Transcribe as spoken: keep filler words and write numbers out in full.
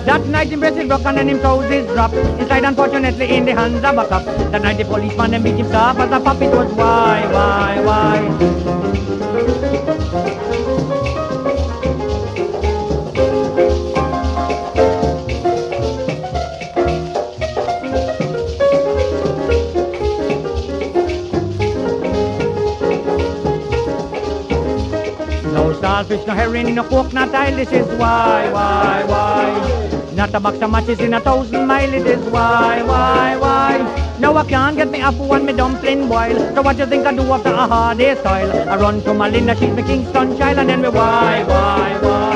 That night him breast is broken and him toes is dropped. He died unfortunately in the hands of a cop. That night the policeman them beat him soft as a puppy. It was why, why, why. No starfish, no herring, no pork, not oil, this is why, why, why. Not a box of matches in a thousand mile, it is why, why, why. No, I can't get me up when me dumpling boil. So what you think I do after a hard day's toil? I run to my Linda, she's my Kingston child, and then me why, why, why.